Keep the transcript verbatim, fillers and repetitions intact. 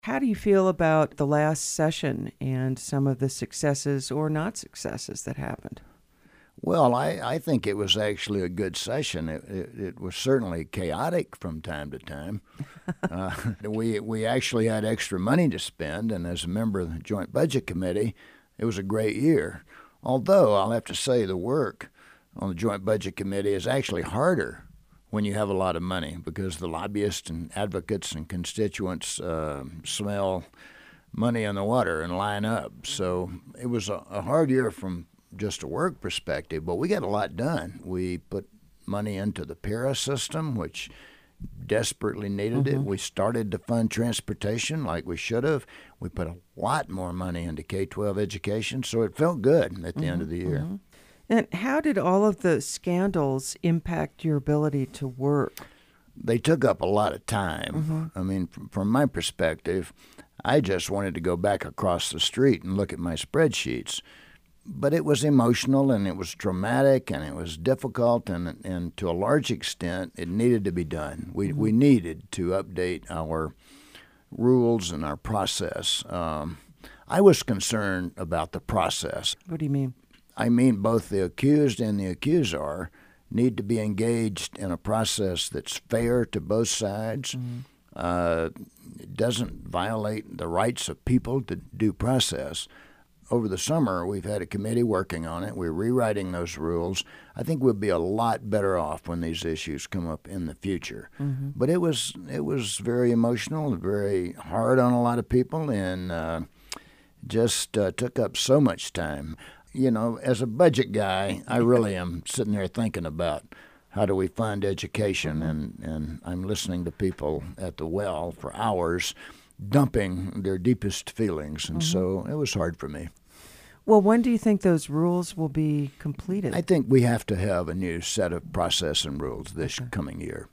How do you feel about the last session and some of the successes or not successes that happened? Well, I, I think it was actually a good session. It, it, it was certainly chaotic from time to time. Uh, we we actually had extra money to spend, and as a member of the Joint Budget Committee, it was a great year. Although I'll have to say the work on the Joint Budget Committee is actually harder when you have a lot of money because the lobbyists and advocates and constituents uh, smell money in the water and line up. So it was a, a hard year from just a work perspective, but we got a lot done. We put money into the PARA system, which desperately needed Mm-hmm. it. We started to fund transportation like we should have. We put a lot more money into K twelve education, so it felt good at the Mm-hmm. end of the year. Mm-hmm. And how did all of the scandals impact your ability to work? They took up a lot of time. Mm-hmm. I mean, from, from my perspective, I just wanted to go back across the street and look at my spreadsheets. But it was emotional and it was dramatic and it was difficult and and to a large extent it needed to be done. We Mm-hmm. we needed to update our rules and our process. Um, I was concerned about the process. What do you mean? I mean both the accused and the accuser need to be engaged in a process that's fair to both sides. Mm-hmm. Uh, it doesn't violate the rights of people to due process. Over the summer, we've had a committee working on it. We're rewriting those rules. I think we'll be a lot better off when these issues come up in the future. Mm-hmm. But it was it was very emotional, very hard on a lot of people, and uh, just uh, took up so much time. You know, as a budget guy, I really am sitting there thinking about how do we fund education, and, and I'm listening to people at the well for hours dumping their deepest feelings, and Mm-hmm. so it was hard for me. Well, when do you think those rules will be completed? I think we have to have a new set of process and rules this Okay. coming year.